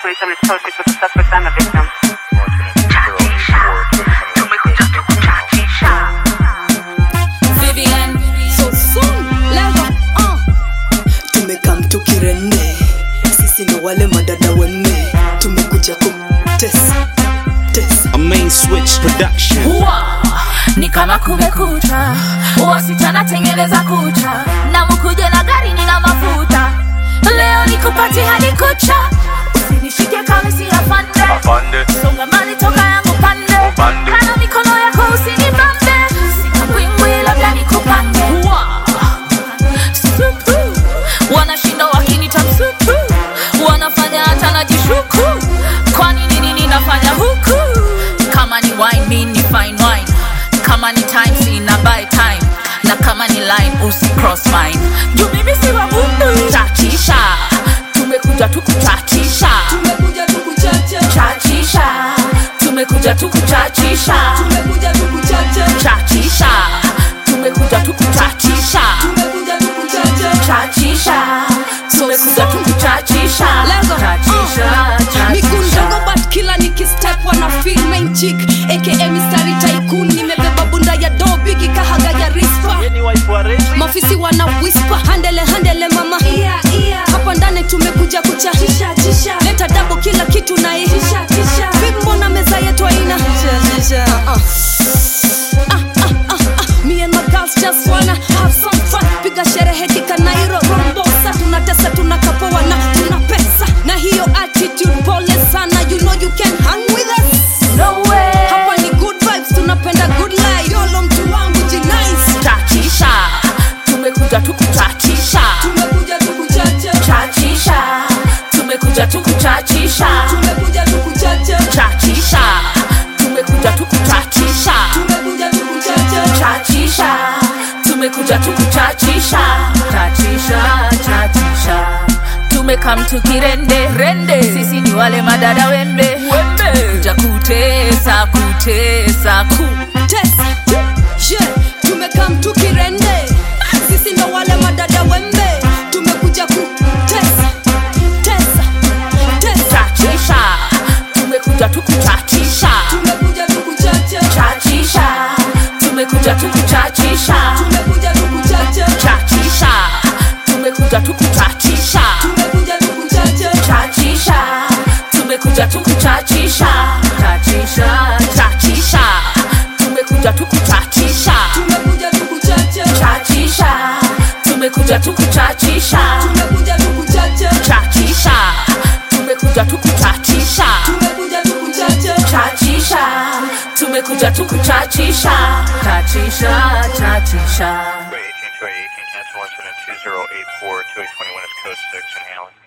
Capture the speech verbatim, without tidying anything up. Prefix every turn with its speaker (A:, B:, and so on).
A: twenty-seven is code six with the suspect and the victim.
B: Vivian, so soon, lego, uh.
C: Tumekam tukirende, sisi ndo wale madada weme. Tumekuja kumtesa, tesa.
D: A main switch production.
B: Huwa, ni kama kumekucha, wasichana tengeneza kucha, na mkuje na gari nina mafuta. Leo nikupati hadi kucha, usinishike kama si afande. Songa mbali toka yangu pande, kana mikono yako usinibambe. Sikakwingwi labda nikupange. Huwa, supu, wanashinda wakinita msupu, wanafanya hata najishuku, kwani nini ninafanya huku? Kama ni wine, mi ni fine wine. Kama ni time, si na buy time. Na kama ni line, usi cross mine. Juu mimi si wa mundu. Chachisha, tumekuja tukuchachisha.
C: Tumekuja tukuchacha,
B: Chachisha, tumekuja tukuchachisha.
C: tumekuja tukuchacha,
B: Chachisha, tumekuja tukuchachisha.
C: tumekuja tukuchacha.
B: Chachisha, tumekuja tukuchachisha.
C: Lego,
B: Chachisha, chachisha.
C: Mikundogo but kila nikistep wana feel main chick aka Mistari Tycoon. Nimebeba bunda ya do bigi kahaga ya rispa. Mafisi wana whisper handele handele mama iya, iya. Hapa ndani tumekuja kuchahisha chisha. Leta double kila kitu na ihisha chisha. Bimbo na meza yetu haina chisha. Uh-uh. Ah, ah, ah, ah. Me and my girls just wanna have some fun. Piga sherehe kika Nairo Rombosa. Tunatesa tunakapoa na tuna pesa. Na hiyo attitude pole sana. You know you can hang with us.
B: No way.
C: Hapa ni good vibes, tunapenda good life. Yolo mtu wangu jinais.
B: Chachisha, tumekuja tukuchachisha.
C: Tumekuja tukuchacha,
B: Chachisha, tumekuja tukuchachisha.
C: tumekuja tukuchacha,
B: Chachisha, tumekuja tukuchachisha.
C: tumekuja tukuchacha.
B: Chachisha, tumekuja tukuchachisha. Chachisha, chachisha, tumekam tukirende rende. Sisi ni wale madada wembe wembe. Kuja kutesa kutesa ku
C: Tesa, yeah, tumekam tukirende. Sisi ndo wale madada wembe. Tumekuja kutesa, tesa, tesa.
B: Chachisha, tumekuja tukuchachisha.
C: Tumekuja tukuchacha,
B: Chachisha, tumekuja tukuchachisha.
C: tumekuja tukuchacha,
B: Chachisha, tumekuja tukuchachisha.
C: tumekuja tukuchacha.
B: Chachisha, tumekuja tukuchachisha. Chachisha, chachisha, tumekuja tukuchachisha.
C: Tumekuja tukuchacha,
B: Chachisha, tumekuja tukuchachisha.
C: tumekuja tukuchacha,
B: Chachisha, tumekuja tukuchachisha.
C: tumekuja tukuchacha.
B: Chachisha, tumekuja tukuchachisha. Chachisha, chachisha.
E: eighteen two eighteen, cancel one seven two zero eight four two eight two one is code six in Halen.